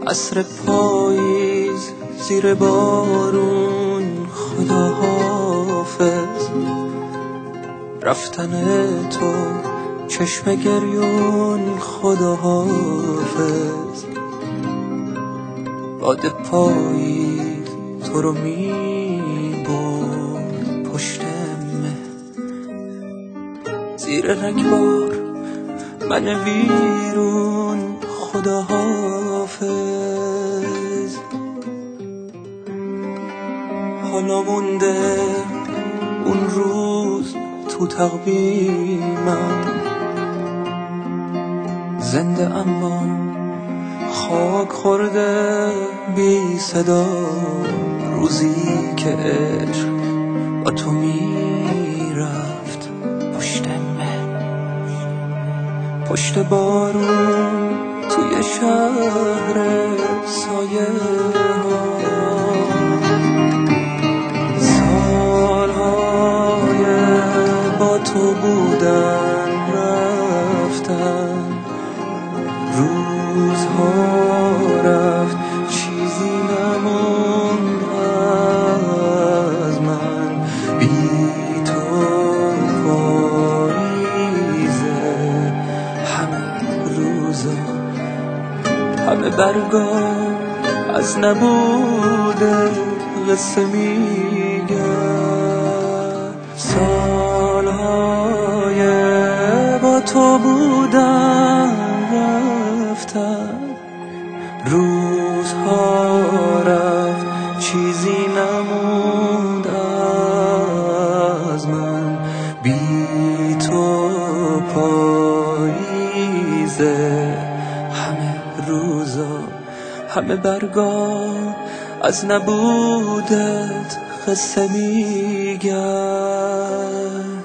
عصر پاییز زیر بارون، خدا حافظ. رفتن تو چشم گریون، خدا حافظ. باد پاییز تو رو می برد پشت مه، زیر رگبار من ویرون، خدا حافظ. حالا مونده اون روز تو تقویمم، زنده اما خاک خورده بی صدا. روزی که عشق با تو میرفت پشت من، پشت بارون توی شهر سایه ها. سالهای با تو بودن رفتن، روزها رفت چیزی نموند از من. بی تو پاییزه، همه روزا همه برگا از نبوده قصه میگن. سالهای با تو بودن رفتن، روزها رفت چیزی نموند از من. بی تو پاییزه، همه روزا همه برگا از نبودت قصه میگن.